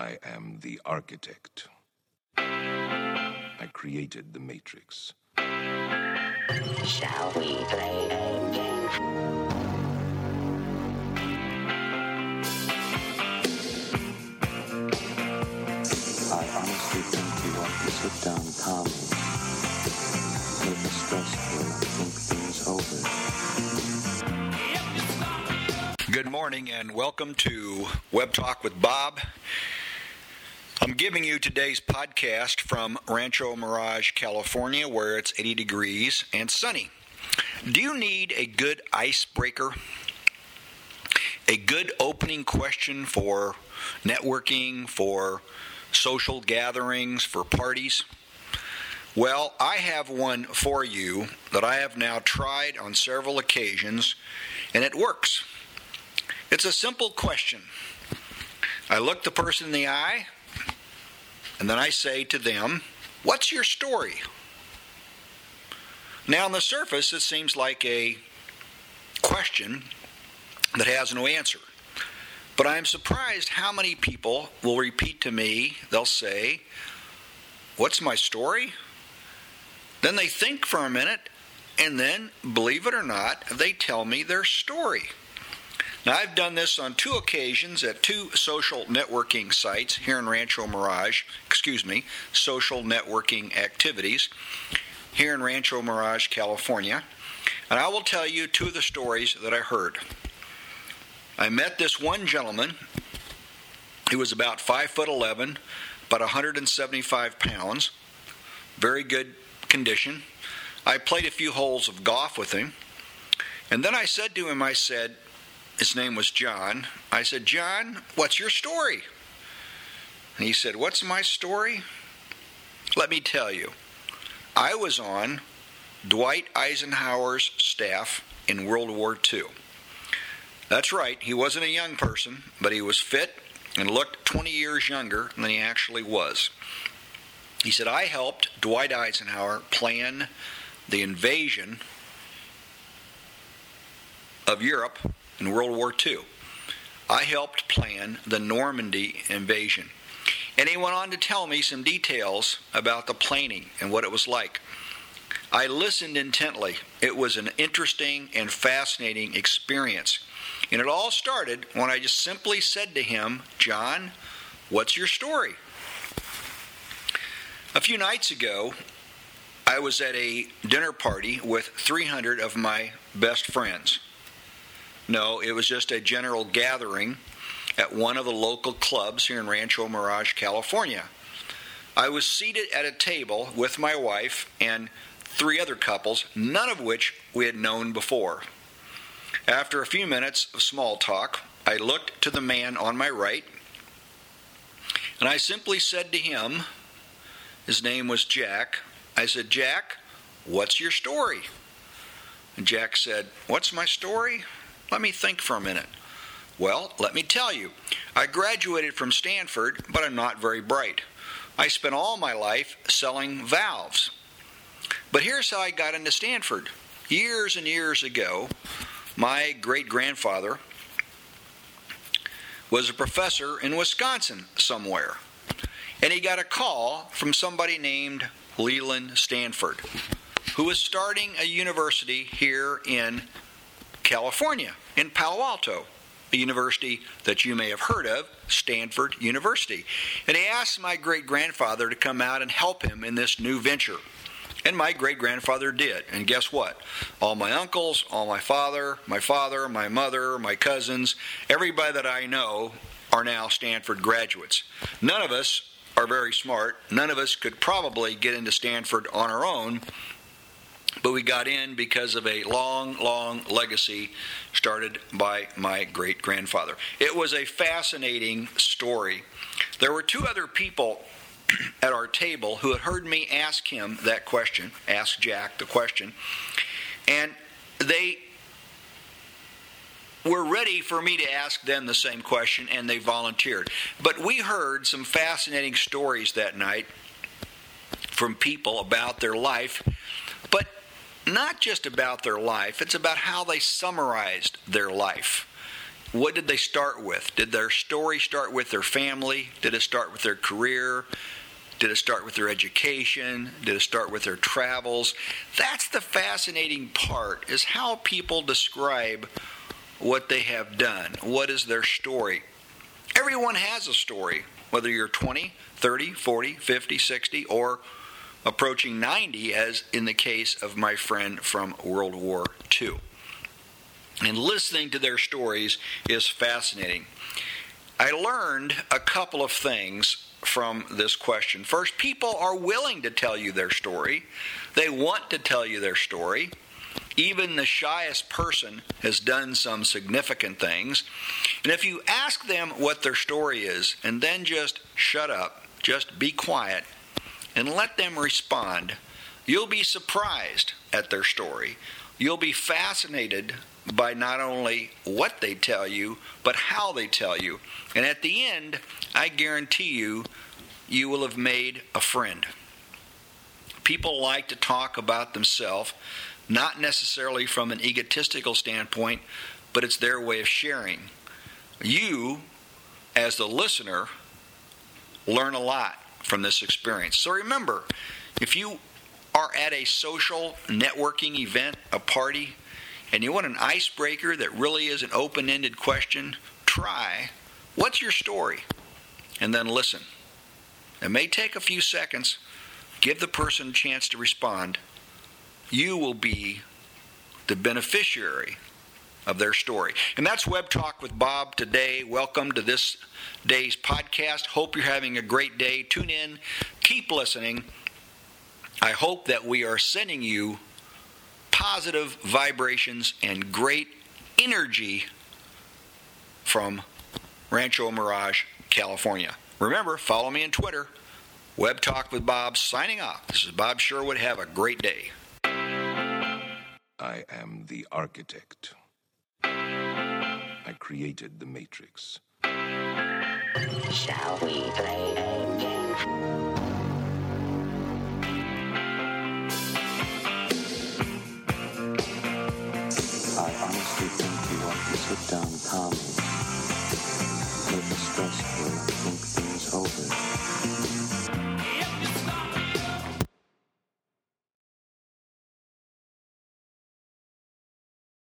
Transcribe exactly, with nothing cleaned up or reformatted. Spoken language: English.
I am the architect. I created the Matrix. Shall we play a game? I honestly think you ought to sit down calmly, take a stress pill, and think things over. Good morning and welcome to Web Talk with Bob. I'm giving you today's podcast from Rancho Mirage, California, where it's eighty degrees and sunny. Do you need a good icebreaker? A good opening question for networking, for social gatherings, for parties? Well, I have one for you that I have now tried on several occasions, and it works. It's a simple question. I look the person in the eye, and then I say to them, "What's your story?" Now, on the surface, it seems like a question that has no answer. But I'm surprised how many people will repeat to me, they'll say, "What's my story?" Then they think for a minute, and then, believe it or not, they tell me their story. Now, I've done this on two occasions at two social networking sites here in Rancho Mirage, excuse me, social networking activities here in Rancho Mirage, California. And I will tell you two of the stories that I heard. I met this one gentleman. He was about five foot eleven, about one hundred seventy-five pounds, very good condition. I played a few holes of golf with him. And then I said to him, I said, his name was John. I said, "John, what's your story?" And he said, "What's my story? Let me tell you. I was on Dwight Eisenhower's staff in World War Two. That's right, he wasn't a young person, but he was fit and looked twenty years younger than he actually was. He said, I helped Dwight Eisenhower plan the invasion of Europe in World War Two. I helped plan the Normandy invasion." And he went on to tell me some details about the planning and what it was like. I listened intently. It was an interesting and fascinating experience. And it all started when I just simply said to him, "John, what's your story?" A few nights ago, I was at a dinner party with three hundred of my best friends. No, it was just a general gathering at one of the local clubs here in Rancho Mirage, California. I was seated at a table with my wife and three other couples, none of which we had known before. After a few minutes of small talk, I looked to the man on my right, and I simply said to him, his name was Jack, I said, "Jack, what's your story?" And Jack said, "What's my story? Let me think for a minute." "Well, let me tell you. I graduated from Stanford, but I'm not very bright. I spent all my life selling valves. But here's how I got into Stanford. Years and years ago, my great-grandfather was a professor in Wisconsin somewhere. And he got a call from somebody named Leland Stanford, who was starting a university here in California, in Palo Alto, a university that you may have heard of, Stanford University. And he asked my great-grandfather to come out and help him in this new venture. And my great-grandfather did. And guess what? All my uncles, all my father, my father, my mother, my cousins, everybody that I know are now Stanford graduates. None of us are very smart. None of us could probably get into Stanford on our own. But we got in because of a long, long legacy started by my great-grandfather. It was a fascinating story. There were two other people at our table who had heard me ask him that question, ask Jack the question, and they were ready for me to ask them the same question, and they volunteered. But we heard some fascinating stories that night from people about their life, but not just about their life, it's about how they summarized their life. what did they start with? Did their story start with their family? Did it start with their career? Did it start with their education? Did it start with their travels? That's the fascinating part, is how people describe what they have done. What is their story? Everyone has a story, whether you're twenty, thirty, forty, fifty, sixty, or approaching ninety, as in the case of my friend from World War Two. And listening to their stories is fascinating. I learned a couple of things from this question. First, people are willing to tell you their story. They want to tell you their story. Even the shyest person has done some significant things. And if you ask them what their story is, and then just shut up, just be quiet, and let them respond, you'll be surprised at their story. You'll be fascinated by not only what they tell you, but how they tell you. And at the end, I guarantee you, you will have made a friend. People like to talk about themselves, not necessarily from an egotistical standpoint, but it's their way of sharing. You, as the listener, learn a lot from this experience. So remember, if you are at a social networking event, a party, and you want an icebreaker that really is an open-ended question, try, what's your story? And then listen. It may take a few seconds. Give the person a chance to respond. You will be the beneficiary of their story. And that's Web Talk with Bob today. Welcome to this day's podcast. Hope you're having a great day. Tune in. Keep listening. I hope that we are sending you positive vibrations and great energy from Rancho Mirage, California. Remember, follow me on Twitter. Web Talk with Bob, signing off. This is Bob Sherwood. Have a great day. I am the architect. I created the Matrix. Shall we play a game? I honestly think you ought to sit down calmly, take a stress